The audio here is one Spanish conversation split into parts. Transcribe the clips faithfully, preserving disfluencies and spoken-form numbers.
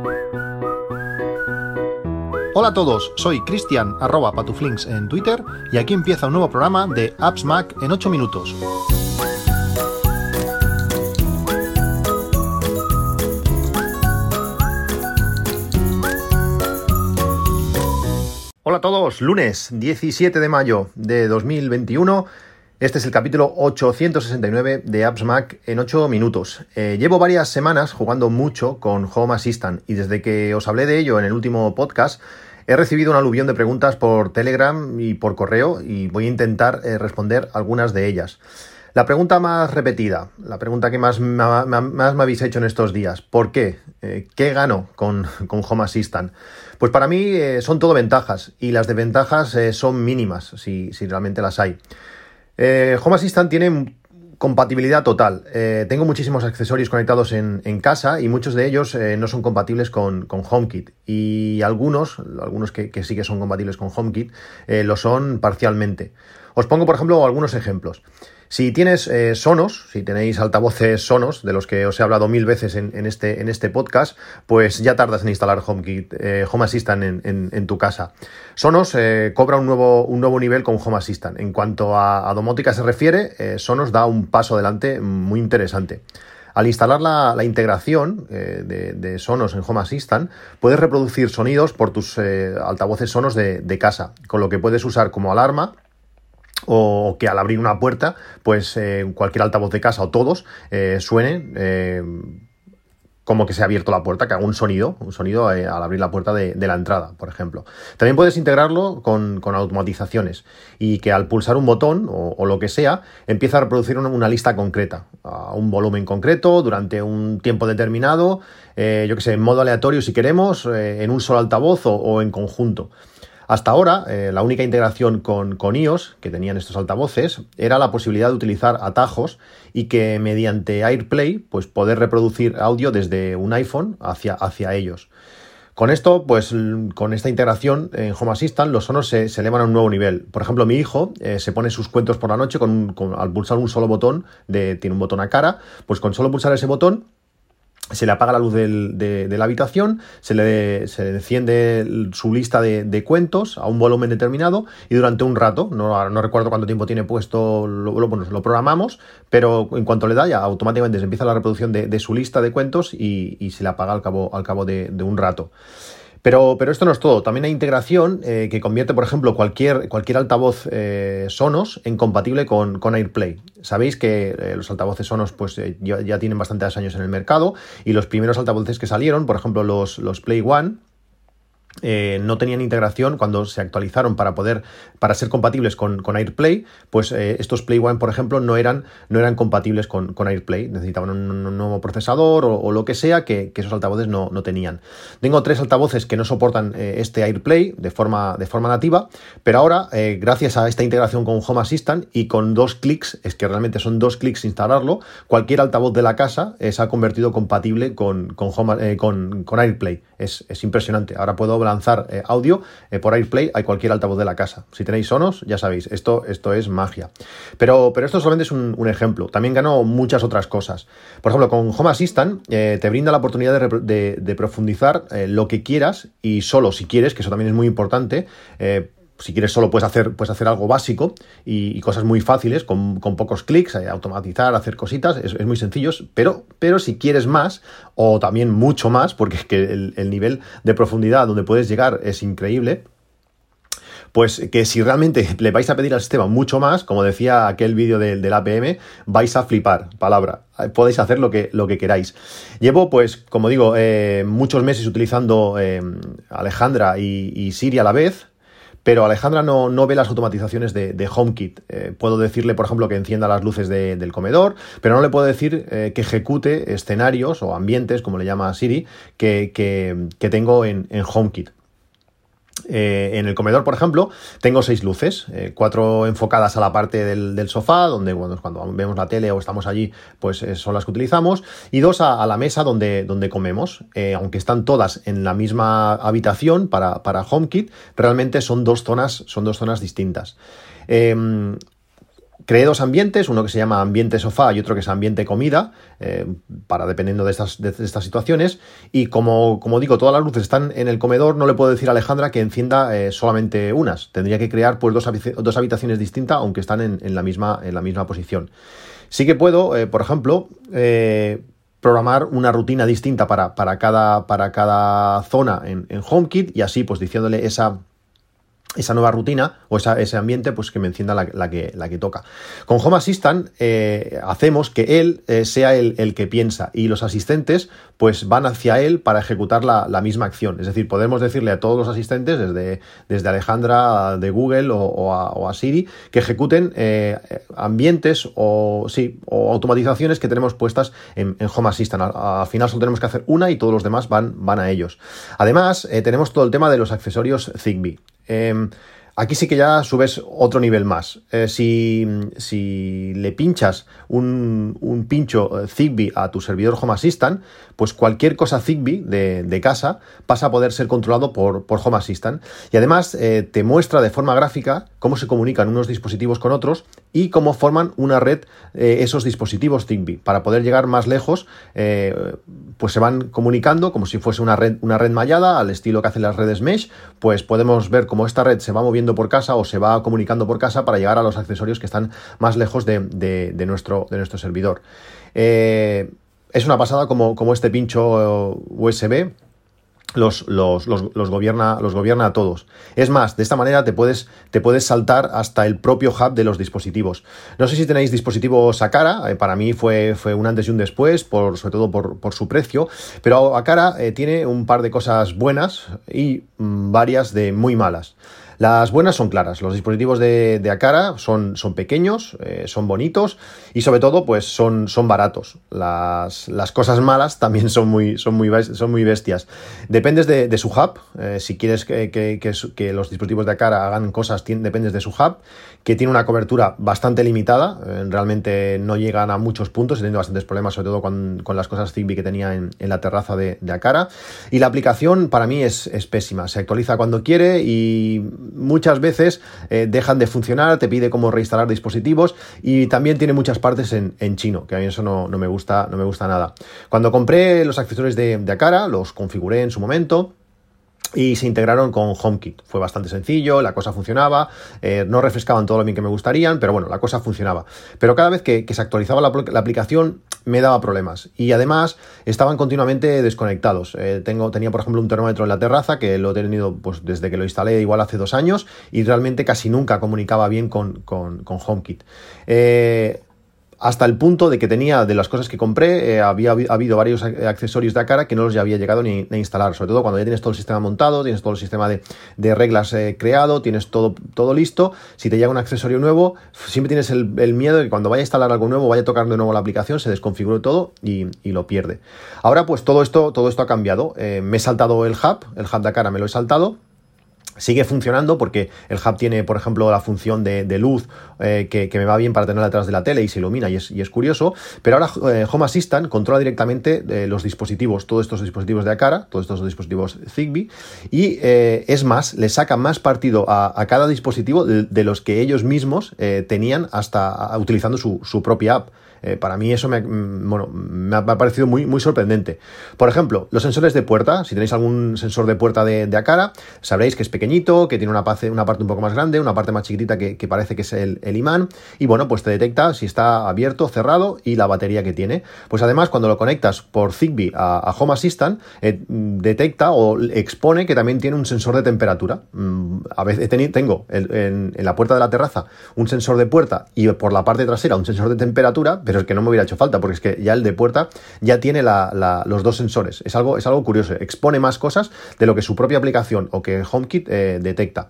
Hola a todos, soy Cristian, arroba patuflinks en Twitter, y aquí empieza un nuevo programa de Apps Mac en ocho minutos. Hola a todos, lunes diecisiete de mayo de dos mil veintiuno. Este es el capítulo ochocientos sesenta y nueve de Apps Mac en ocho minutos. Eh, llevo varias semanas jugando mucho con Home Assistant y desde que os hablé de ello en el último podcast he recibido un aluvión de preguntas por Telegram y por correo y voy a intentar eh, responder algunas de ellas. La pregunta más repetida, la pregunta que más, más, más me habéis hecho en estos días, ¿por qué? Eh, ¿Qué gano con, con Home Assistant? Pues para mí eh, son todo ventajas y las desventajas eh, son mínimas, si, si realmente las hay. Eh, Home Assistant tiene compatibilidad total. Eh, tengo muchísimos accesorios conectados en, en casa y muchos de ellos eh, no son compatibles con, con HomeKit. Y algunos, algunos que, que sí que son compatibles con HomeKit, eh, lo son parcialmente. Os pongo, por ejemplo, algunos ejemplos. Si tienes eh, Sonos, si tenéis altavoces Sonos, de los que os he hablado mil veces en, en, este, en este podcast, pues ya tardas en instalar HomeKit, eh, Home Assistant en, en, en tu casa. Sonos eh, cobra un nuevo, un nuevo nivel con Home Assistant. En cuanto a, a domótica se refiere, eh, Sonos da un paso adelante muy interesante. Al instalar la, la integración eh, de, de Sonos en Home Assistant, puedes reproducir sonidos por tus eh, altavoces Sonos de, de casa, con lo que puedes usar como alarma, o que al abrir una puerta, pues eh, cualquier altavoz de casa o todos eh, suenen eh, como que se ha abierto la puerta, que haga un sonido, un sonido eh, al abrir la puerta de, de la entrada, por ejemplo. También puedes integrarlo con, con automatizaciones y que al pulsar un botón o, o lo que sea, empieza a reproducir una, una lista concreta, a un volumen concreto, durante un tiempo determinado, eh, yo que sé, en modo aleatorio si queremos, eh, en un solo altavoz o, o en conjunto. Hasta ahora, eh, la única integración con, con iOS que tenían estos altavoces era la posibilidad de utilizar atajos y que mediante AirPlay pues poder reproducir audio desde un iPhone hacia, hacia ellos. Con esto, pues con esta integración en Home Assistant, los Sonos se, se elevan a un nuevo nivel. Por ejemplo, mi hijo eh, se pone sus cuentos por la noche con, con, al pulsar un solo botón, de, tiene un botón a cara, pues con solo pulsar ese botón, se le apaga la luz del, de, de la habitación, se le, se le enciende su lista de, de cuentos a un volumen determinado y durante un rato, no, no recuerdo cuánto tiempo tiene puesto, lo, lo, bueno, lo programamos, pero en cuanto le da ya automáticamente se empieza la reproducción de, de su lista de cuentos y, y se le apaga al cabo, al cabo de, de un rato. Pero, pero esto no es todo. También hay integración eh, que convierte, por ejemplo, cualquier, cualquier altavoz eh, Sonos en compatible con, con AirPlay. Sabéis que eh, los altavoces Sonos pues, eh, ya, ya tienen bastantes años en el mercado y los primeros altavoces que salieron, por ejemplo, los, los Play One, Eh, no tenían integración cuando se actualizaron para poder para ser compatibles con, con AirPlay, pues eh, estos Play One, por ejemplo, no eran, no eran compatibles con, con AirPlay, necesitaban un, un nuevo procesador o, o lo que sea que, que esos altavoces no, no tenían. Tengo tres altavoces que no soportan eh, este AirPlay de forma, de forma nativa, pero ahora, eh, gracias a esta integración con Home Assistant y con dos clics, es que realmente son dos clics instalarlo, cualquier altavoz de la casa eh, se ha convertido compatible con, con, Home, eh, con, con AirPlay. Es, es impresionante. Ahora puedo lanzar eh, audio eh, por AirPlay a cualquier altavoz de la casa. Si tenéis Sonos, ya sabéis, esto, esto es magia. Pero, pero esto solamente es un, un ejemplo. También gano muchas otras cosas. Por ejemplo, con Home Assistant eh, te brinda la oportunidad de, de, de profundizar eh, lo que quieras y solo si quieres, que eso también es muy importante. eh, Si quieres solo puedes hacer, puedes hacer algo básico y, y cosas muy fáciles, con, con pocos clics, eh, automatizar, hacer cositas, es, es muy sencillo, pero, pero si quieres más, o también mucho más, porque es que el, el nivel de profundidad donde puedes llegar es increíble, pues que si realmente le vais a pedir al sistema mucho más, como decía aquel vídeo del, del A P M, vais a flipar, palabra. Podéis hacer lo que, lo que queráis. Llevo, pues, como digo, eh, muchos meses utilizando eh, Alejandra y, y Siri a la vez, pero Alejandra no, no ve las automatizaciones de, de HomeKit. Eh, puedo decirle, por ejemplo, que encienda las luces de, del comedor, pero no le puedo decir eh, que ejecute escenarios o ambientes, como le llama Siri, que, que, que tengo en, en HomeKit. Eh, en el comedor, por ejemplo, tengo seis luces, eh, cuatro enfocadas a la parte del, del sofá, donde bueno, cuando vemos la tele o estamos allí, pues eh, son las que utilizamos, y dos a, a la mesa donde, donde comemos. Eh, aunque están todas en la misma habitación para, para HomeKit, realmente son dos zonas, son dos zonas distintas. Eh, Creé dos ambientes, uno que se llama ambiente sofá y otro que es ambiente comida, eh, para dependiendo de estas, de, de estas situaciones. Y como, como digo, todas las luces están en el comedor, no le puedo decir a Alejandra que encienda eh, solamente unas. Tendría que crear pues dos, dos habitaciones distintas, aunque están en, en, la, misma, en la misma posición. Sí que puedo, eh, por ejemplo, eh, programar una rutina distinta para, para, cada, para cada zona en, en HomeKit, y así pues diciéndole esa... esa nueva rutina o esa, ese ambiente, pues que me encienda la, la, que, la que toca. Con Home Assistant eh, hacemos que él eh, sea el, el que piensa, y los asistentes pues van hacia él para ejecutar la, la misma acción. Es decir, podemos decirle a todos los asistentes, desde, desde Alejandra de Google o, o, a, o a Siri, que ejecuten eh, ambientes o, sí, o automatizaciones que tenemos puestas en, en Home Assistant. Al, al final solo tenemos que hacer una y todos los demás van, van a ellos. Además, eh, tenemos todo el tema de los accesorios Zigbee. Eh, aquí sí que ya subes otro nivel más. Eh, si, si le pinchas un, un pincho Zigbee a tu servidor Home Assistant, pues cualquier cosa Zigbee de, de casa pasa a poder ser controlado por, por Home Assistant. Y además eh, te muestra de forma gráfica cómo se comunican unos dispositivos con otros y cómo forman una red eh, esos dispositivos Zigbee. Para poder llegar más lejos, eh, pues se van comunicando como si fuese una red, una red mallada, al estilo que hacen las redes Mesh. Pues podemos ver cómo esta red se va moviendo por casa o se va comunicando por casa para llegar a los accesorios que están más lejos de, de, de, nuestro, de nuestro servidor. Eh, es una pasada como, como este pincho U S B Los, los, los, los, gobierna, los gobierna a todos. Es más, de esta manera te puedes, te puedes saltar hasta el propio hub de los dispositivos. No sé si tenéis dispositivos Aqara, eh, para mí fue, fue un antes y un después, por, sobre todo por, por su precio, pero Aqara eh, tiene un par de cosas buenas y mmm, varias de muy malas. Las buenas son claras, los dispositivos de, de Aqara son, son pequeños, eh, son bonitos y sobre todo pues son, son baratos. Las, las cosas malas también son muy, son muy, son muy bestias. Dependes de, de su hub, eh, si quieres que, que, que, que los dispositivos de Aqara hagan cosas, dependes de su hub, que tiene una cobertura bastante limitada, eh, realmente no llegan a muchos puntos, he tenido bastantes problemas sobre todo con, con las cosas Zigbee que tenía en, en la terraza de, de Aqara, y la aplicación para mí es, es pésima, se actualiza cuando quiere y muchas veces eh, dejan de funcionar, te pide cómo reinstalar dispositivos y también tiene muchas partes en, en chino, que a mí eso no, no, me gusta, no me gusta nada. Cuando compré los accesorios de, de Aqara, los configuré en su momento y se integraron con HomeKit. Fue bastante sencillo, la cosa funcionaba, eh, no refrescaban todo lo bien que me gustarían, pero bueno, la cosa funcionaba. Pero cada vez que, que se actualizaba la, la aplicación me daba problemas y además estaban continuamente desconectados. Eh, tengo, tenía, por ejemplo, un termómetro en la terraza que lo he tenido pues, desde que lo instalé igual hace dos años y realmente casi nunca comunicaba bien con, con, con HomeKit. Eh, Hasta el punto de que tenía, de las cosas que compré, eh, había ha habido varios accesorios de Aqara que no los había llegado ni, ni a instalar. Sobre todo cuando ya tienes todo el sistema montado, tienes todo el sistema de, de reglas eh, creado, tienes todo, todo listo. Si te llega un accesorio nuevo, siempre tienes el, el miedo de que cuando vaya a instalar algo nuevo, vaya a tocar de nuevo la aplicación, se desconfigure todo y, y lo pierde. Ahora pues todo esto, todo esto ha cambiado. Eh, me he saltado el hub, el hub de Aqara me lo he saltado. Sigue funcionando porque el hub tiene, por ejemplo, la función de, de luz eh, que, que me va bien para tenerla detrás de la tele y se ilumina y es, y es curioso, pero ahora eh, Home Assistant controla directamente eh, los dispositivos, todos estos dispositivos de Aqara, todos estos dispositivos Zigbee y eh, es más, le saca más partido a, a cada dispositivo de, de los que ellos mismos eh, tenían hasta a, utilizando su, su propia app. Eh, para mí eso me ha, bueno, me ha parecido muy, muy sorprendente. Por ejemplo, los sensores de puerta. Si tenéis algún sensor de puerta de, de Aqara, sabréis que es pequeñito, que tiene una parte, una parte un poco más grande, una parte más chiquitita que, que parece que es el, el imán. Y bueno, pues te detecta si está abierto, cerrado y la batería que tiene. Pues además, cuando lo conectas por Zigbee a, a Home Assistant, eh, detecta o expone que también tiene un sensor de temperatura. Mm, a veces tengo el, en, en la puerta de la terraza un sensor de puerta y por la parte trasera un sensor de temperatura, pero es que no me hubiera hecho falta, porque es que ya el de puerta ya tiene la, la, los dos sensores. Es algo, es algo curioso. Expone más cosas de lo que su propia aplicación o que HomeKit eh, detecta.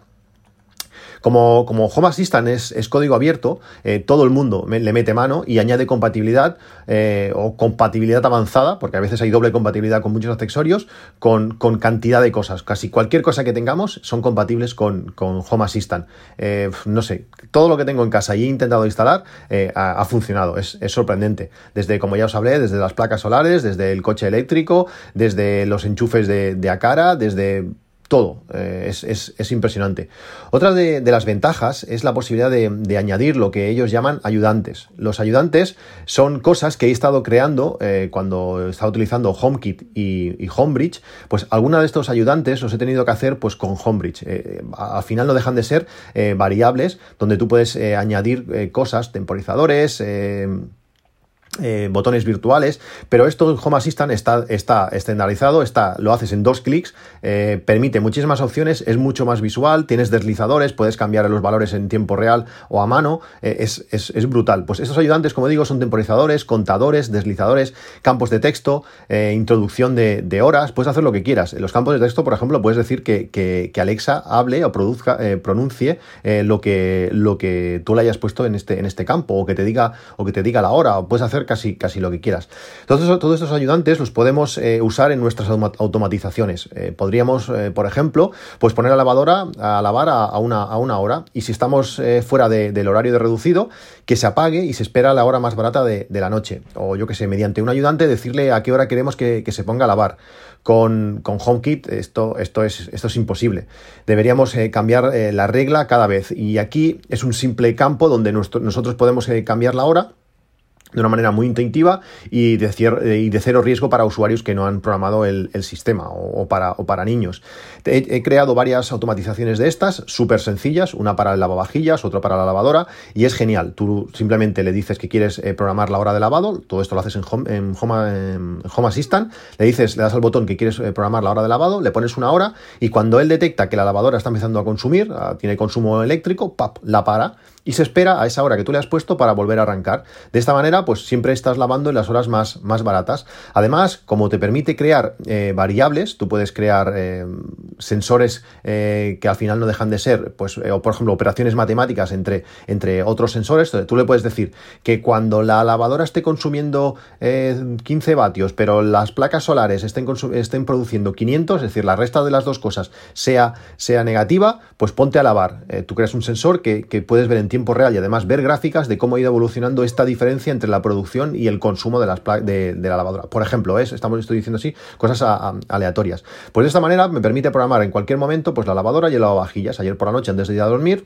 Como, como Home Assistant es, es código abierto, eh, todo el mundo me, le mete mano y añade compatibilidad eh, o compatibilidad avanzada, porque a veces hay doble compatibilidad con muchos accesorios, con, con cantidad de cosas. Casi cualquier cosa que tengamos son compatibles con, con Home Assistant. Eh, no sé, todo lo que tengo en casa y he intentado instalar eh, ha, ha funcionado. Es, es sorprendente. Desde, como ya os hablé, desde las placas solares, desde el coche eléctrico, desde los enchufes de, de Aqara, desde todo, eh, es, es, es impresionante. Otra de, de las ventajas es la posibilidad de, de añadir lo que ellos llaman ayudantes. Los ayudantes son cosas que he estado creando eh, cuando estaba utilizando HomeKit y, y Homebridge, pues alguna de estos ayudantes los he tenido que hacer pues con Homebridge. Eh, al final no dejan de ser eh, variables donde tú puedes eh, añadir eh, cosas, temporizadores, eh, Eh, botones virtuales, pero esto en Home Assistant está, está estandarizado, está, lo haces en dos clics, eh, permite muchísimas opciones, es mucho más visual, tienes deslizadores, puedes cambiar los valores en tiempo real o a mano, eh, es, es, es brutal. Pues estos ayudantes, como digo, son temporizadores, contadores, deslizadores, campos de texto, eh, introducción de, de horas, puedes hacer lo que quieras. En los campos de texto, por ejemplo, puedes decir que, que, que Alexa hable o produzca, eh, pronuncie eh, lo, que, lo que tú le hayas puesto en este, en este campo, o que te diga, o que te diga la hora, o puedes hacer casi, casi lo que quieras. Entonces, todos estos ayudantes los podemos eh, usar en nuestras automatizaciones. Eh, podríamos, eh, por ejemplo, pues poner a la lavadora a lavar a, a, una, a una hora, y si estamos eh, fuera de, del horario de reducido, que se apague y se espera la hora más barata de, de la noche. O yo que sé, mediante un ayudante decirle a qué hora queremos que, que se ponga a lavar. Con, con HomeKit esto, esto, es, esto es imposible. Deberíamos eh, cambiar eh, la regla cada vez. Y aquí es un simple campo donde nuestro, nosotros podemos eh, cambiar la hora de una manera muy intuitiva y de, cier- y de cero riesgo para usuarios que no han programado el, el sistema, o, o, para, o para niños. He, he creado varias automatizaciones de estas, súper sencillas, una para el lavavajillas, otra para la lavadora, y es genial. Tú simplemente le dices que quieres eh, programar la hora de lavado, todo esto lo haces en Home, en Home, en Home Assistant, le dices, le das al botón que quieres eh, programar la hora de lavado, le pones una hora, y cuando él detecta que la lavadora está empezando a consumir, a, tiene consumo eléctrico, ¡pap!, la para, y se espera a esa hora que tú le has puesto para volver a arrancar. De esta manera, pues siempre estás lavando en las horas más, más baratas. Además, como te permite crear eh, variables, tú puedes crear eh, sensores eh, que al final no dejan de ser, pues, eh, o por ejemplo, operaciones matemáticas entre, entre otros sensores. Tú le puedes decir que cuando la lavadora esté consumiendo eh, quince vatios, pero las placas solares estén, estén produciendo quinientos, es decir, la resta de las dos cosas sea, sea negativa, pues ponte a lavar. Eh, tú creas un sensor que, que puedes ver en tiempo real y además ver gráficas de cómo ha ido evolucionando esta diferencia entre la producción y el consumo de, las de, de la lavadora. Por ejemplo, ¿ves? Estamos, estoy diciendo así, cosas a, a, aleatorias. Pues de esta manera me permite programar en cualquier momento pues la lavadora y el lavavajillas. Ayer por la noche, antes de ir a dormir,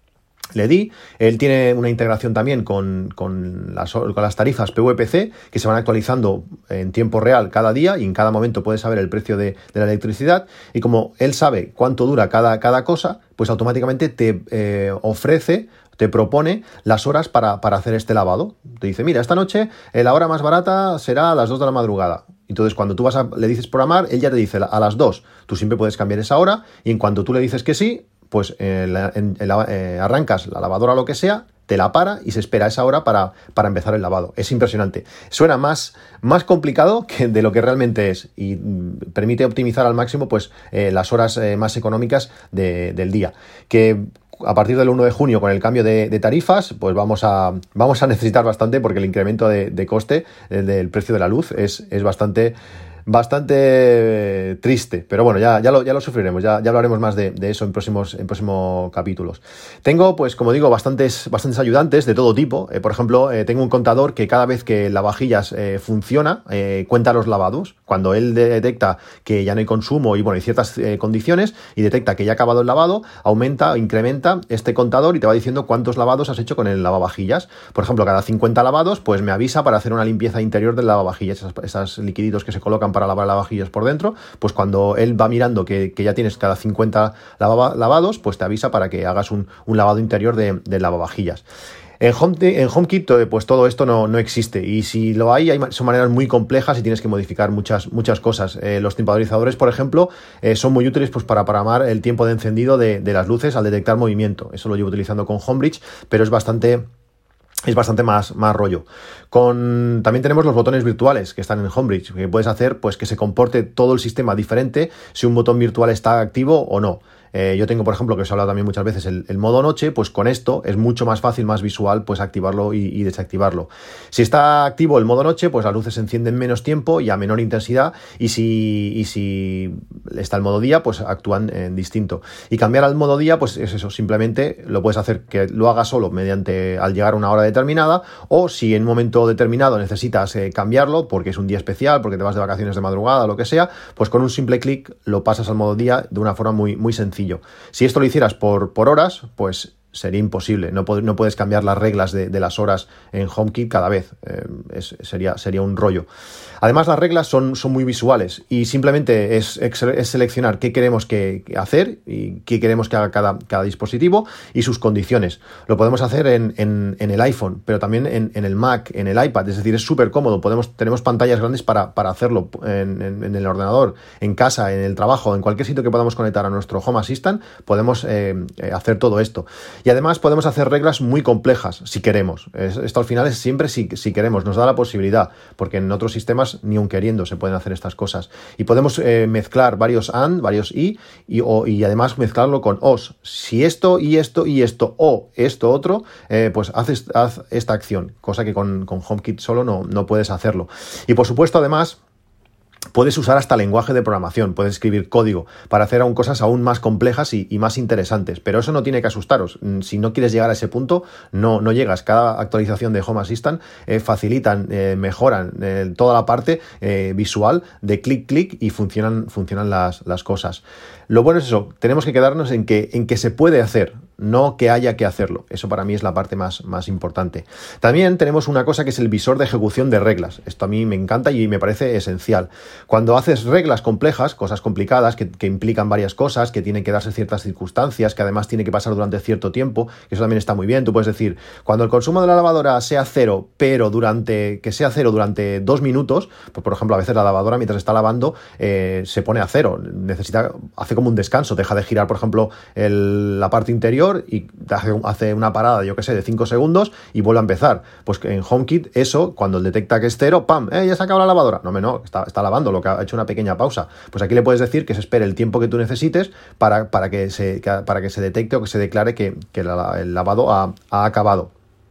le di. Él tiene una integración también con, con, las, con las tarifas P V P C que se van actualizando en tiempo real cada día, y en cada momento puedes saber el precio de, de la electricidad, y como él sabe cuánto dura cada, cada cosa, pues automáticamente te eh, ofrece, te propone las horas para, para hacer este lavado. Te dice, mira, esta noche eh, la hora más barata será a las dos de la madrugada. Entonces, cuando tú vas a, le dices programar, él ya te dice a las dos. Tú siempre puedes cambiar esa hora, y en cuanto tú le dices que sí, pues eh, la, en, en la, eh, arrancas la lavadora o lo que sea, te la para y se espera esa hora para, para empezar el lavado. Es impresionante. Suena más, más complicado que de lo que realmente es, y mm, permite optimizar al máximo pues eh, las horas eh, más económicas de, del día. Que a partir del uno de junio, con el cambio de, de tarifas, pues vamos a, vamos a necesitar bastante, porque el incremento de, de coste eh, del precio de la luz es, es bastante... bastante triste, pero bueno, ya, ya, lo, ya lo sufriremos, ya, ya hablaremos más de, de eso en próximos, en próximos capítulos. Tengo, pues como digo, bastantes, bastantes ayudantes de todo tipo. Eh, por ejemplo, eh, tengo un contador que cada vez que el lavavajillas eh, funciona, eh, cuenta los lavados. Cuando él detecta que ya no hay consumo y bueno, hay ciertas eh, condiciones, y detecta que ya ha acabado el lavado, aumenta, incrementa este contador y te va diciendo cuántos lavados has hecho con el lavavajillas. Por ejemplo, cada cincuenta lavados, pues me avisa para hacer una limpieza interior del lavavajillas, esas, esos liquiditos que se colocan para lavar lavavajillas por dentro. Pues cuando él va mirando que, que ya tienes cada cincuenta lava, lavados, pues te avisa para que hagas un, un lavado interior de, de lavavajillas. En, Home, en HomeKit, pues todo esto no, no existe, y si lo hay, hay, son maneras muy complejas y tienes que modificar muchas, muchas cosas. Eh, los temporizadores, por ejemplo, eh, son muy útiles pues, para programar el tiempo de encendido de, de las luces al detectar movimiento. Eso lo llevo utilizando con Homebridge, pero es bastante... es bastante más, más rollo. Con, también tenemos los botones virtuales que están en Homebridge, que puedes hacer pues que se comporte todo el sistema diferente si un botón virtual está activo o no. Eh, yo tengo, por ejemplo, que os he hablado también muchas veces, el, el modo noche, pues con esto es mucho más fácil, más visual, pues activarlo y, y desactivarlo. Si está activo el modo noche, pues las luces se encienden menos tiempo y a menor intensidad, y si, y si está el modo día, pues actúan en distinto. Y cambiar al modo día, pues es eso, simplemente lo puedes hacer que lo haga solo mediante al llegar a una hora determinada, o si en un momento determinado necesitas eh, cambiarlo porque es un día especial, porque te vas de vacaciones de madrugada o lo que sea, pues con un simple clic lo pasas al modo día de una forma muy, muy sencillo. Si esto lo hicieras por, por horas, pues sería imposible, no, pod- no puedes cambiar las reglas de, de las horas en HomeKit cada vez, eh, es, sería, sería un rollo. Además, las reglas son, son muy visuales y simplemente es, es seleccionar qué queremos que, que hacer y qué queremos que haga cada, cada dispositivo y sus condiciones. Lo podemos hacer en, en, en el iPhone, pero también en, en el Mac, en el iPad, es decir, es súper cómodo. Podemos, tenemos pantallas grandes para, para hacerlo en, en, en el ordenador, en casa, en el trabajo, en cualquier sitio que podamos conectar a nuestro Home Assistant, podemos eh, hacer todo esto. Y además podemos hacer reglas muy complejas si queremos. Esto al final es siempre si, si queremos, nos da la posibilidad, porque en otros sistemas ni aun queriendo se pueden hacer estas cosas. Y podemos eh, mezclar varios AND, varios I, y, o, y además mezclarlo con OS. Si esto y esto y esto o esto otro, eh, pues haz, haz esta acción, cosa que con, con HomeKit solo no, no puedes hacerlo. Y por supuesto, además, puedes usar hasta lenguaje de programación, puedes escribir código para hacer aún cosas aún más complejas y, y más interesantes, pero eso no tiene que asustaros. Si no quieres llegar a ese punto, no, no llegas. Cada actualización de Home Assistant eh, facilitan, eh, mejoran eh, toda la parte eh, visual de clic, clic y funcionan, funcionan las, las cosas. Lo bueno es eso, tenemos que quedarnos en que, en que se puede hacer, no que haya que hacerlo. Eso para mí es la parte más, más importante. También tenemos una cosa que es el visor de ejecución de reglas. Esto a mí me encanta y me parece esencial. Cuando haces reglas complejas, cosas complicadas, que, que implican varias cosas, que tienen que darse ciertas circunstancias, que además tiene que pasar durante cierto tiempo, eso también está muy bien. Tú puedes decir, cuando el consumo de la lavadora sea cero, pero durante que sea cero durante dos minutos, pues por ejemplo, a veces la lavadora mientras está lavando eh, se pone a cero, necesita, hace como un descanso, deja de girar, por ejemplo, el, la parte interior y hace, hace una parada, yo que sé, de cinco segundos y vuelve a empezar. Pues en HomeKit eso, cuando detecta que es cero, ¡pam! ¡Eh, ya se acaba la lavadora! No, no, está, está lavando, lo que ha hecho una pequeña pausa. Pues aquí le puedes decir que se espere el tiempo que tú necesites para, para, que, se, para que se detecte o que se declare que, que la, el lavado ha, ha acabado.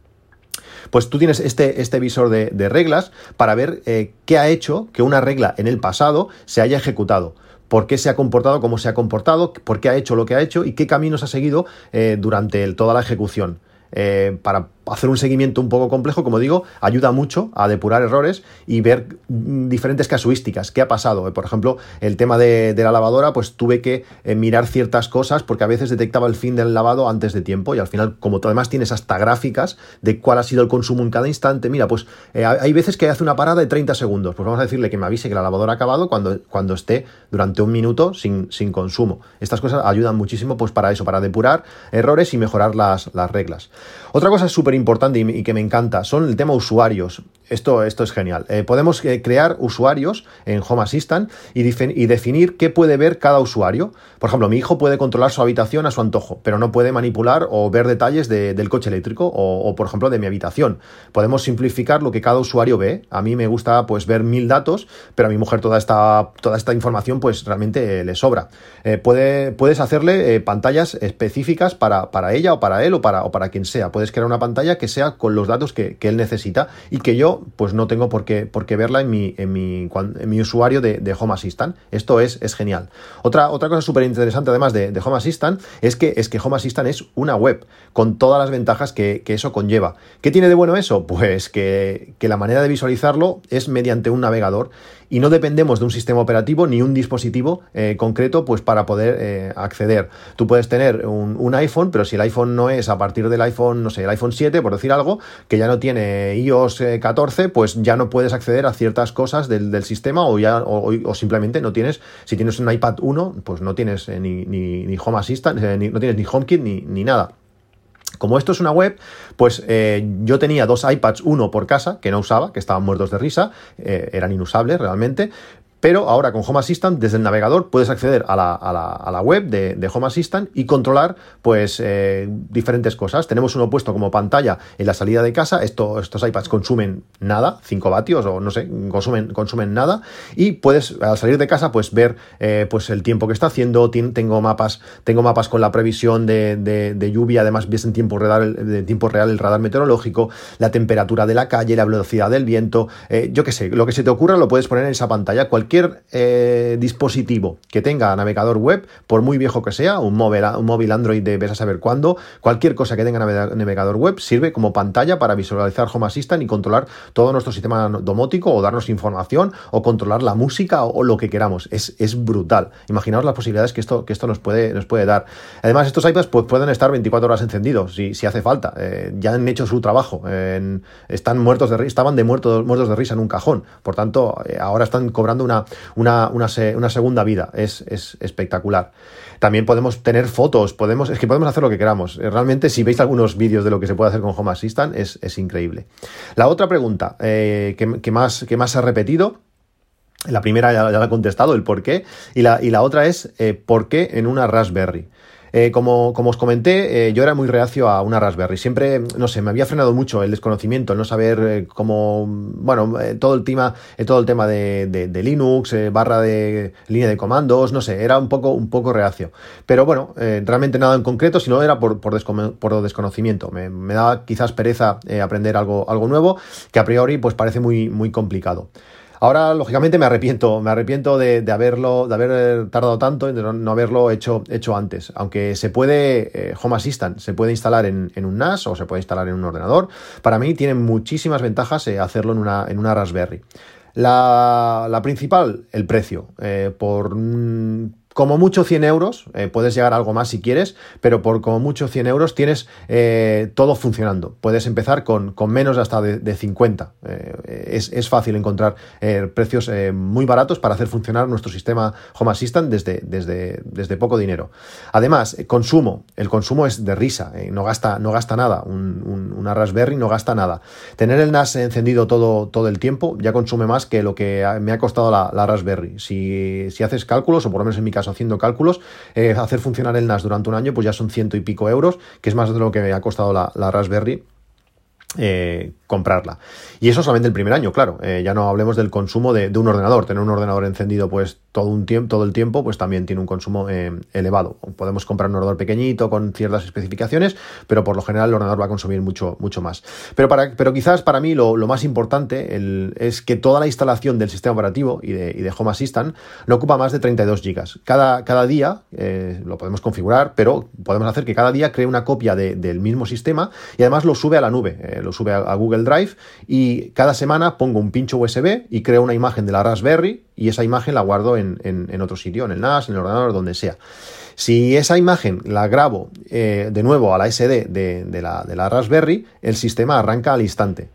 Pues tú tienes este, este visor de, de reglas para ver eh, qué ha hecho que una regla en el pasado se haya ejecutado. Por qué se ha comportado como se ha comportado, por qué ha hecho lo que ha hecho y qué caminos ha seguido eh, durante el, toda la ejecución. Eh, para hacer un seguimiento un poco complejo, como digo, ayuda mucho a depurar errores y ver diferentes casuísticas. ¿Qué ha pasado? Eh, por ejemplo, el tema de, de la lavadora, pues tuve que eh, mirar ciertas cosas porque a veces detectaba el fin del lavado antes de tiempo y al final, como tú además tienes hasta gráficas de cuál ha sido el consumo en cada instante, mira, pues eh, hay veces que hace una parada de treinta segundos, pues vamos a decirle que me avise que la lavadora ha acabado cuando, cuando esté durante un minuto sin, sin consumo. Estas cosas ayudan muchísimo pues para eso, para depurar errores y mejorar las, las reglas. Otra cosa súper importante y, y que me encanta son el tema usuarios. Esto, esto es genial. Eh, podemos eh, crear usuarios en Home Assistant y, y definir qué puede ver cada usuario. Por ejemplo, mi hijo puede controlar su habitación a su antojo, pero no puede manipular o ver detalles de, del coche eléctrico o, o, por ejemplo, de mi habitación. Podemos simplificar lo que cada usuario ve. A mí me gusta pues ver mil datos, pero a mi mujer toda esta, toda esta información pues realmente eh, le sobra. Eh, puede, puedes hacerle eh, pantallas específicas para, para ella o para él o para, o para quien sea. Puedes crear una pantalla que sea con los datos que, que él necesita y que yo pues no tengo por qué, por qué verla en mi, en mi, en mi usuario de, de Home Assistant. Esto es, es genial. Otra, otra cosa súper interesante además de, de Home Assistant es que, es que Home Assistant es una web con todas las ventajas que, que eso conlleva. ¿Qué tiene de bueno eso? Pues que, que la manera de visualizarlo es mediante un navegador y no dependemos de un sistema operativo ni un dispositivo eh, concreto pues para poder eh, acceder. Tú puedes tener un, un iPhone, pero si el iPhone no es a partir del iPhone, no sé, el iPhone siete, por decir algo, que ya no tiene i O S catorce, pues ya no puedes acceder a ciertas cosas del, del sistema o ya o, o simplemente no tienes, si tienes un iPad uno, pues no tienes eh, ni, ni, ni Home Assistant, eh, ni, no tienes ni HomeKit ni, ni nada. Como esto es una web, pues eh, yo tenía dos iPads, uno por casa, que no usaba, que estaban muertos de risa, eh, eran inusables realmente, pero ahora con Home Assistant, desde el navegador, puedes acceder a la, a la, a la web de, de Home Assistant y controlar pues eh, diferentes cosas. Tenemos uno puesto como pantalla en la salida de casa. Esto, estos iPads consumen nada, cinco vatios o no sé, consumen, consumen nada, y puedes al salir de casa pues ver eh, pues el tiempo que está haciendo. Tengo mapas, tengo mapas con la previsión de, de, de lluvia, además ves en tiempo real, de tiempo real el radar meteorológico, la temperatura de la calle, la velocidad del viento, eh, yo qué sé, lo que se te ocurra lo puedes poner en esa pantalla. Cualquier eh, dispositivo que tenga navegador web, por muy viejo que sea, un móvil, un móvil Android de ves a saber cuándo, cualquier cosa que tenga navegador web sirve como pantalla para visualizar Home Assistant y controlar todo nuestro sistema domótico, o darnos información, o controlar la música, o, o lo que queramos. Es, es brutal. Imaginaos las posibilidades que esto, que esto nos puede, nos puede dar. Además, estos iPads pues, pueden estar veinticuatro horas encendidos si, si hace falta. Eh, ya han hecho su trabajo. Eh, están muertos de, estaban de muertos, muertos de risa en un cajón. Por tanto, eh, ahora están cobrando una, una, una, se, una segunda vida. Es, es espectacular. También podemos tener fotos, podemos, es que podemos hacer lo que queramos. Realmente, si veis algunos vídeos de lo que se puede hacer con Home Assistant, es, es increíble. La otra pregunta eh, que, que, más, que más se ha repetido, la primera ya, ya la he contestado, el por qué, y la, y la otra es eh, por qué en una Raspberry. Eh, como, como os comenté, eh, yo era muy reacio a una Raspberry. Siempre, no sé, me había frenado mucho el desconocimiento, el no saber eh, cómo, bueno, eh, todo el tema, eh, todo el tema de, de, de Linux, eh, barra de línea de comandos, no sé, era un poco, un poco reacio. Pero bueno, eh, realmente nada en concreto, sino era por, por, descon por desconocimiento. Me, me daba quizás pereza eh, aprender algo, algo nuevo, que a priori pues parece muy, muy complicado. Ahora, lógicamente, me arrepiento, me arrepiento de, de haberlo, de haber tardado tanto y de no, no haberlo hecho, hecho antes. Aunque se puede, eh, Home Assistant se puede instalar en, en un N A S o se puede instalar en un ordenador. Para mí tiene muchísimas ventajas eh, hacerlo en una, en una Raspberry. La, la principal, el precio. Eh, por mm, como mucho cien euros, eh, puedes llegar a algo más si quieres, pero por como mucho cien euros tienes eh, todo funcionando. Puedes empezar con, con menos hasta de, de cincuenta. Eh, es, es fácil encontrar eh, precios eh, muy baratos para hacer funcionar nuestro sistema Home Assistant desde, desde, desde poco dinero. Además, eh, consumo. El consumo es de risa. Eh, no gasta, no gasta nada. Un, un, una Raspberry no gasta nada. Tener el N A S encendido todo, todo el tiempo ya consume más que lo que me ha costado la, la Raspberry. Si, si haces cálculos, o por lo menos en mi caso haciendo cálculos, eh, hacer funcionar el N A S durante un año pues ya son ciento y pico euros, que es más de lo que me ha costado la, la Raspberry eh, comprarla. Y eso solamente el primer año, claro. Eh, ya no hablemos del consumo de, de un ordenador. Tener un ordenador encendido pues todo un tiempo, todo el tiempo, pues también tiene un consumo eh, elevado. Podemos comprar un ordenador pequeñito con ciertas especificaciones, pero por lo general el ordenador va a consumir mucho, mucho más. Pero, para, pero quizás para mí lo, lo más importante el, es que toda la instalación del sistema operativo y de, y de Home Assistant no ocupa más de treinta y dos gigas. Cada, cada día eh, lo podemos configurar, pero podemos hacer que cada día cree una copia de, del mismo sistema y además lo sube a la nube, eh, lo sube a, a Google Drive, y cada semana pongo un pincho U S B y creo una imagen de la Raspberry, y esa imagen la guardo en, en, en otro sitio, en el N A S, en el ordenador, donde sea. Si esa imagen la grabo eh, de nuevo a la S D de, de, la, de la Raspberry, el sistema arranca al instante.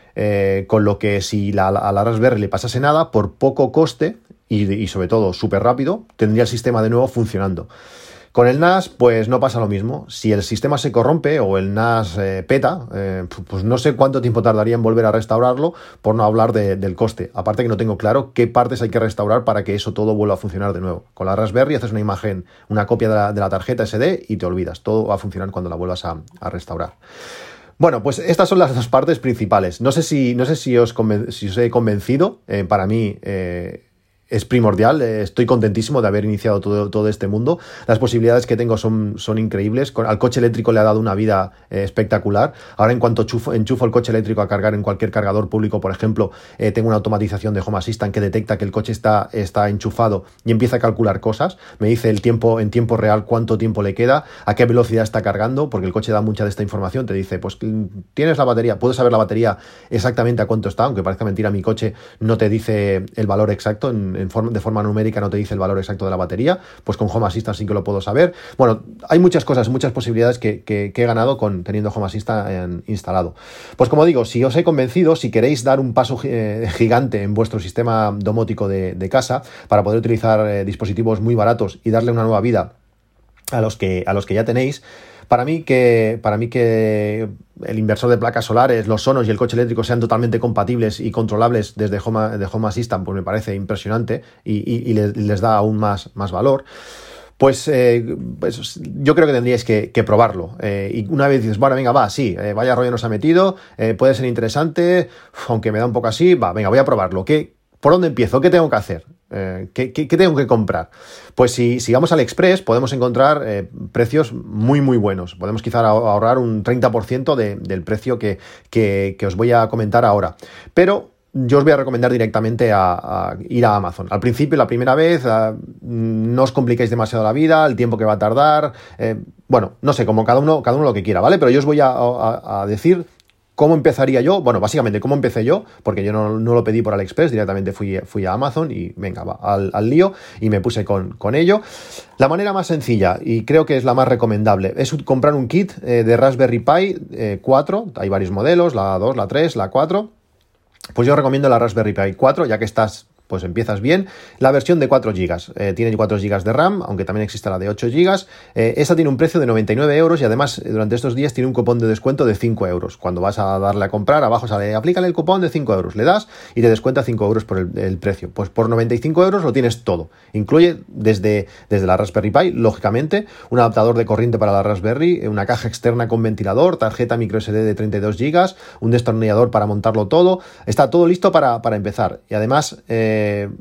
Eh, con lo que si la, a la Raspberry le pasase nada, por poco coste y, y sobre todo súper rápido, tendría el sistema de nuevo funcionando. Con el N A S, pues no pasa lo mismo. Si el sistema se corrompe o el N A S eh, peta, eh, pues no sé cuánto tiempo tardaría en volver a restaurarlo, por no hablar de, del coste. Aparte que no tengo claro qué partes hay que restaurar para que eso todo vuelva a funcionar de nuevo. Con la Raspberry haces una imagen, una copia de la, de la tarjeta S D y te olvidas. Todo va a funcionar cuando la vuelvas a, a restaurar. Bueno, pues estas son las dos partes principales. No sé si, no sé si, os, conven- si os he convencido. Eh, para mí... Eh, Es primordial, eh, estoy contentísimo de haber iniciado todo, todo este mundo. Las posibilidades que tengo son, son increíbles. Con, al coche eléctrico le ha dado una vida eh, espectacular. Ahora, en cuanto chufo, enchufo el coche eléctrico a cargar en cualquier cargador público, por ejemplo, eh, tengo una automatización de Home Assistant que detecta que el coche está, está enchufado y empieza a calcular cosas. Me dice el tiempo, en tiempo real cuánto tiempo le queda, a qué velocidad está cargando, porque el coche da mucha de esta información. Te dice, pues tienes la batería, puedes saber la batería exactamente a cuánto está, aunque parezca mentira, mi coche no te dice el valor exacto en En forma, de forma numérica no te dice el valor exacto de la batería, pues con Home Assistant sí que lo puedo saber. Bueno, hay muchas cosas, muchas posibilidades que, que, que he ganado con teniendo Home Assistant en, instalado. Pues como digo, si os he convencido, si queréis dar un paso eh, gigante en vuestro sistema domótico de, de casa para poder utilizar eh, dispositivos muy baratos y darle una nueva vida a los que, a los que ya tenéis. Para mí que, para mí que el inversor de placas solares, los Sonos y el coche eléctrico sean totalmente compatibles y controlables desde Home, de Home Assistant, pues me parece impresionante y, y, y les, les da aún más, más valor. Pues, eh, pues yo creo que tendríais que, que probarlo. Eh, y una vez dices, bueno, venga, va, sí, eh, vaya rollo nos ha metido, eh, puede ser interesante, aunque me da un poco así, va, venga, voy a probarlo. ¿Qué, ¿Por dónde empiezo? ¿Qué tengo que hacer? Eh, ¿qué, qué, ¿Qué tengo que comprar? Pues si, si vamos al Express podemos encontrar eh, precios muy muy buenos. Podemos quizá ahorrar un treinta por ciento de, del precio que, que, que os voy a comentar ahora. Pero yo os voy a recomendar directamente a, a ir a Amazon. Al principio, la primera vez, a, no os compliquéis demasiado la vida, el tiempo que va a tardar. Eh, bueno, no sé, como cada uno, cada uno lo que quiera, ¿vale? Pero yo os voy a, a, a decir ¿cómo empezaría yo? Bueno, básicamente, ¿cómo empecé yo? Porque yo no, no lo pedí por AliExpress, directamente fui, fui a Amazon y venga, va, al, al lío y me puse con, con ello. La manera más sencilla, y creo que es la más recomendable, es comprar un kit eh, de Raspberry Pi eh, cuatro, hay varios modelos, la dos, la tres, la cuatro. Pues yo recomiendo la Raspberry Pi cuatro, ya que estás... pues empiezas bien. La versión de cuatro gigas, eh, tiene cuatro gigas de RAM, aunque también existe la de ocho gigas. Eh, esa tiene un precio de noventa y nueve euros y además durante estos días tiene un cupón de descuento de cinco euros. Cuando vas a darle a comprar, abajo sale, aplícale el cupón de cinco euros, le das y te descuenta cinco euros por el, el precio. Pues por noventa y cinco euros lo tienes todo. Incluye desde, desde la Raspberry Pi, lógicamente, un adaptador de corriente para la Raspberry, una caja externa con ventilador, tarjeta micro ese de de treinta y dos gigas, un destornillador para montarlo todo. Está todo listo para, para empezar. Y además... Eh,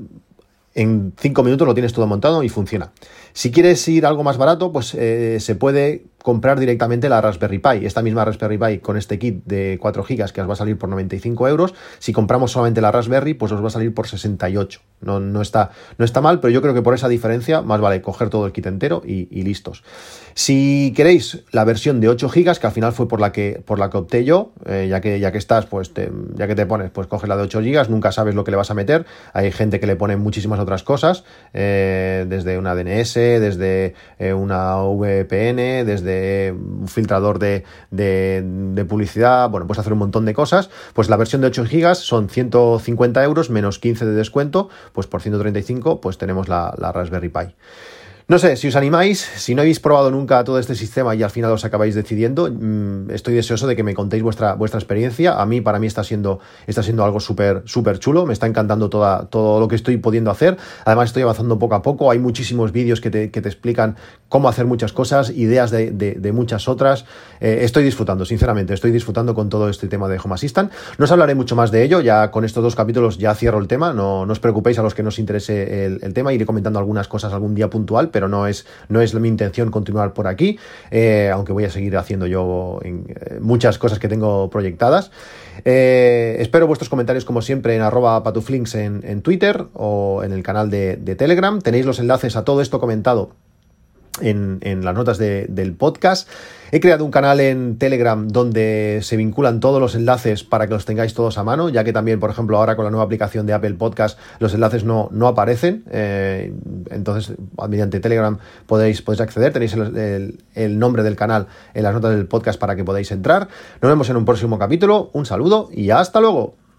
en cinco minutos lo tienes todo montado y funciona. Si quieres ir algo más barato, pues eh, se puede comprar directamente la Raspberry Pi. Esta misma Raspberry Pi con este kit de cuatro gigas que os va a salir por noventa y cinco euros. Si compramos solamente la Raspberry, pues os va a salir por sesenta y ocho. No, no, está, no está mal, pero yo creo que por esa diferencia más vale coger todo el kit entero y, y listos. Si queréis la versión de ocho gigas, que al final fue por la que, por la que opté yo, eh, ya, que, ya que estás, pues te, ya que te pones, pues coges la de ocho gigas, nunca sabes lo que le vas a meter. Hay gente que le pone muchísimas otras cosas, eh, desde una D N S, desde eh, una V P N, desde un filtrador de, de, de publicidad, bueno, puedes hacer un montón de cosas. Pues la versión de ocho gigas son ciento cincuenta euros menos quince de descuento, pues por ciento treinta y cinco pues tenemos la, la Raspberry Pi. No sé, si os animáis, si no habéis probado nunca todo este sistema y al final os acabáis decidiendo, mmm, estoy deseoso de que me contéis vuestra, vuestra experiencia. A mí, para mí, está siendo, está siendo algo súper súper chulo. Me está encantando toda, todo lo que estoy pudiendo hacer. Además, estoy avanzando poco a poco. Hay muchísimos vídeos que te, que te explican cómo hacer muchas cosas, ideas de, de, de muchas otras. Eh, estoy disfrutando, sinceramente, estoy disfrutando con todo este tema de Home Assistant. No os hablaré mucho más de ello. Ya con estos dos capítulos ya cierro el tema. No, no os preocupéis a los que no os interese el, el tema. Iré comentando algunas cosas algún día puntual, pero no es, no es mi intención continuar por aquí, eh, aunque voy a seguir haciendo yo en, eh, muchas cosas que tengo proyectadas. Eh, espero vuestros comentarios como siempre en arroba patuflinks en, en Twitter o en el canal de, de Telegram. Tenéis los enlaces a todo esto comentado En, en las notas de, del podcast. He creado un canal en Telegram donde se vinculan todos los enlaces para que los tengáis todos a mano, ya que también, por ejemplo, ahora con la nueva aplicación de Apple Podcast los enlaces no, no aparecen, eh, entonces mediante Telegram podéis, podéis acceder, tenéis el, el, el nombre del canal en las notas del podcast para que podáis entrar. Nos vemos en un próximo capítulo, un saludo y hasta luego.